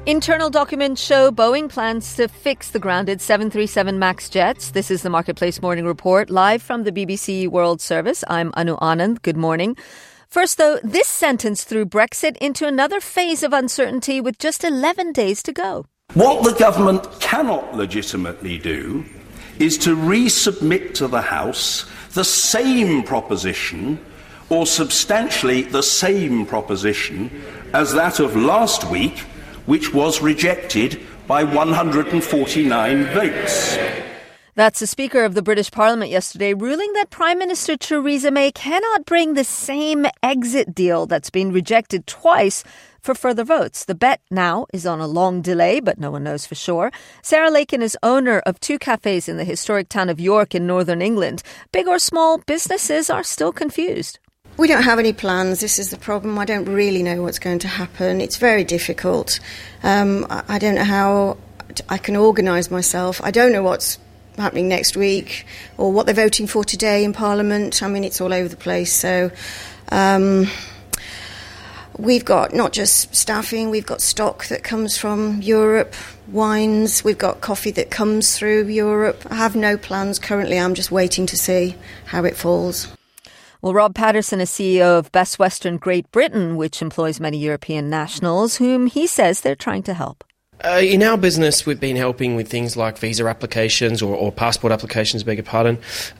Internal documents show Boeing plans to fix the grounded 737 MAX jets. This is the Marketplace Morning Report, live from the BBC World Service. I'm Anu Anand. Good morning. First, though, this sentence threw Brexit into another phase of uncertainty with just 11 days to go. What the government cannot legitimately do is to resubmit to the House the same proposition or substantially the same proposition as that of last week, which was rejected by 149 votes. That's the Speaker of the British Parliament yesterday ruling that Prime Minister Theresa May cannot bring the same exit deal that's been rejected twice for further votes. The bet now is on a long delay, but no one knows for sure. Sarah Lakin is owner of 2 cafes in the historic town of York in northern England. Big or small businesses are still confused. We don't have any plans. This is the problem. I don't really know what's going to happen. It's very difficult. I don't know how I can organise myself. I don't know what's happening next week or what they're voting for today in Parliament. I mean, it's all over the place. So we've got not just staffing, we've got stock that comes from Europe, wines, we've got coffee that comes through Europe. I have no plans currently. I'm just waiting to see how it falls. Well, Rob Patterson is CEO of Best Western Great Britain, which employs many European nationals, whom he says they're trying to help. In our business, we've been helping with things like visa applications or passport applications, beg your pardon,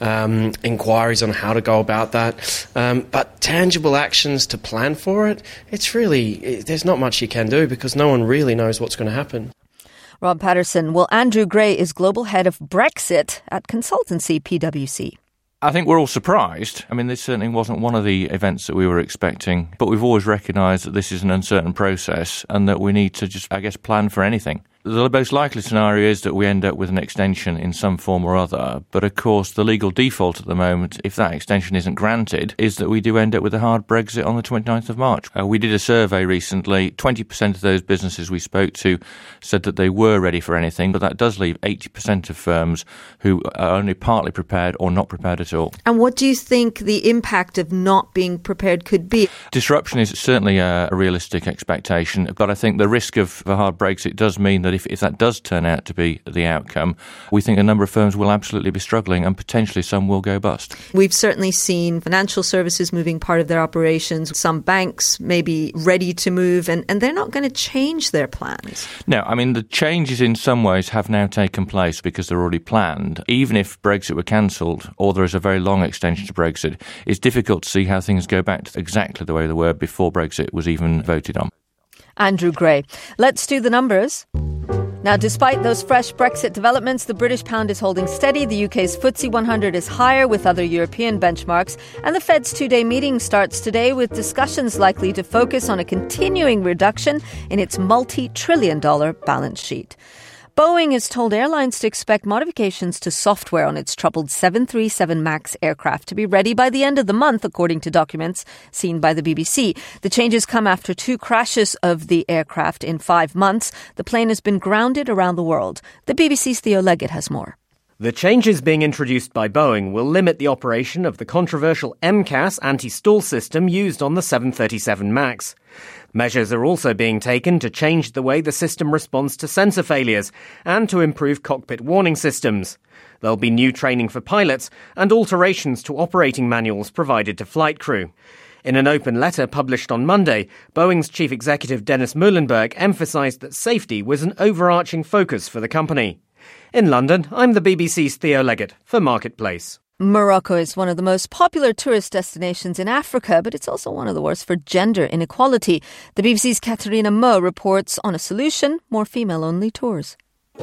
inquiries on how to go about that. But tangible actions to plan for it, it's really, there's not much you can do because no one really knows what's going to happen. Rob Patterson. Well, Andrew Gray is global head of Brexit at consultancy PwC. I think we're all surprised. I mean, this certainly wasn't one of the events that we were expecting, but we've always recognised that this is an uncertain process and that we need to just, plan for anything. The most likely scenario is that we end up with an extension in some form or other. But of course, the legal default at the moment, if that extension isn't granted, is that we do end up with a hard Brexit on the 29th of March. We did a survey recently. 20% of those businesses we spoke to said that they were ready for anything, but that does leave 80% of firms who are only partly prepared or not prepared at all. And what do you think the impact of not being prepared could be? Disruption is certainly a realistic expectation, but I think the risk of a hard Brexit does mean that if that does turn out to be the outcome, we think a number of firms will absolutely be struggling and potentially some will go bust. We've certainly seen financial services moving part of their operations. Some banks may be ready to move and they're not going to change their plans. No, I mean, the changes in some ways have now taken place because they're already planned. Even if Brexit were cancelled or there is a very long extension to Brexit, it's difficult to see how things go back to exactly the way they were before Brexit was even voted on. Andrew Gray. Let's do the numbers. Now, despite those fresh Brexit developments, the British pound is holding steady. The UK's FTSE 100 is higher with other European benchmarks. And the Fed's 2-day meeting starts today with discussions likely to focus on a continuing reduction in its multi-trillion-dollar balance sheet. Boeing has told airlines to expect modifications to software on its troubled 737 MAX aircraft to be ready by the end of the month, according to documents seen by the BBC. The changes come after 2 crashes of the aircraft in 5 months. The plane has been grounded around the world. The BBC's Theo Leggett has more. The changes being introduced by Boeing will limit the operation of the controversial MCAS anti-stall system used on the 737 MAX. Measures are also being taken to change the way the system responds to sensor failures and to improve cockpit warning systems. There'll be new training for pilots and alterations to operating manuals provided to flight crew. In an open letter published on Monday, Boeing's chief executive Dennis Muilenburg emphasised that safety was an overarching focus for the company. In London, I'm the BBC's Theo Leggett for Marketplace. Morocco is one of the most popular tourist destinations in Africa, but it's also one of the worst for gender inequality. The BBC's Katharina Moe reports on a solution: more female-only tours.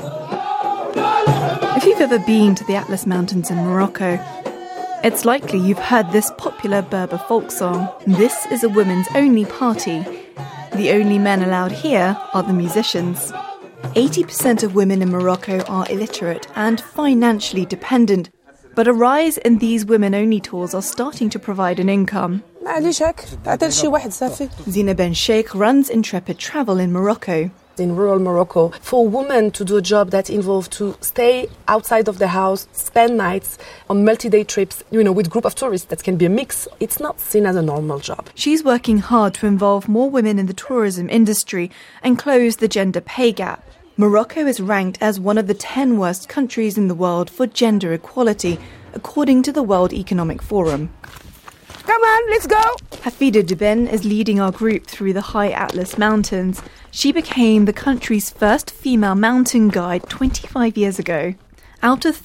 If you've ever been to the Atlas Mountains in Morocco, it's likely you've heard this popular Berber folk song. This is a women's only party. The only men allowed here are the musicians. 80% of women in Morocco are illiterate and financially dependent. But a rise in these women-only tours are starting to provide an income. Zina Ben Sheikh runs Intrepid Travel in Morocco. In rural Morocco, for women to do a job that involves to stay outside of the house, spend nights on multi-day trips, with a group of tourists, that can be a mix. It's not seen as a normal job. She's working hard to involve more women in the tourism industry and close the gender pay gap. Morocco is ranked as one of the 10 worst countries in the world for gender equality, according to the World Economic Forum. Come on, let's go! Hafida Deben is leading our group through the High Atlas Mountains. She became the country's first female mountain guide 25 years ago. Out of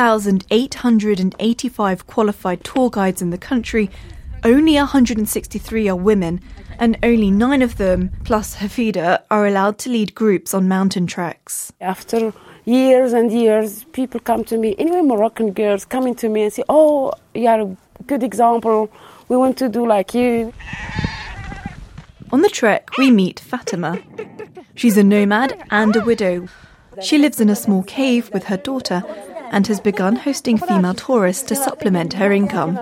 3,885 qualified tour guides in the country, only 163 are women, and only 9 of them, plus Hafida, are allowed to lead groups on mountain treks. After years and years, people come to me, anyway, Moroccan girls coming to me and say, oh, you are a good example. We want to do like you. On the trek, we meet Fatima. She's a nomad and a widow. She lives in a small cave with her daughter and has begun hosting female tourists to supplement her income.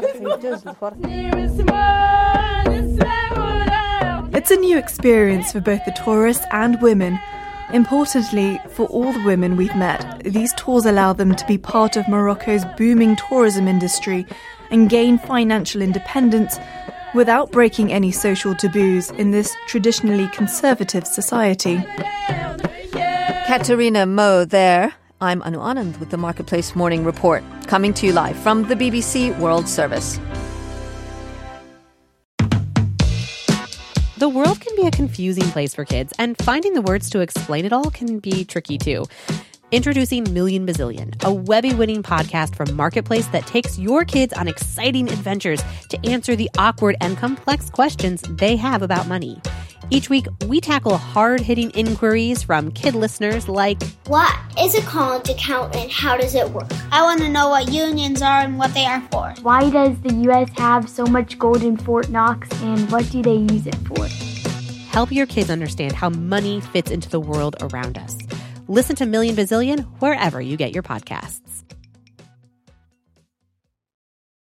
It's a new experience for both the tourists and women. Importantly, for all the women we've met, these tours allow them to be part of Morocco's booming tourism industry and gain financial independence without breaking any social taboos in this traditionally conservative society. Katerina Moe there. I'm Anu Anand with the Marketplace Morning Report, coming to you live from the BBC World Service. The world can be a confusing place for kids, and finding the words to explain it all can be tricky too. Introducing Million Bazillion, a Webby-winning podcast from Marketplace that takes your kids on exciting adventures to answer the awkward and complex questions they have about money. Each week, we tackle hard-hitting inquiries from kid listeners like, what is a college account and how does it work? I want to know what unions are and what they are for. Why does the U.S. have so much gold in Fort Knox and what do they use it for? Help your kids understand how money fits into the world around us. Listen to Million Bazillion wherever you get your podcasts.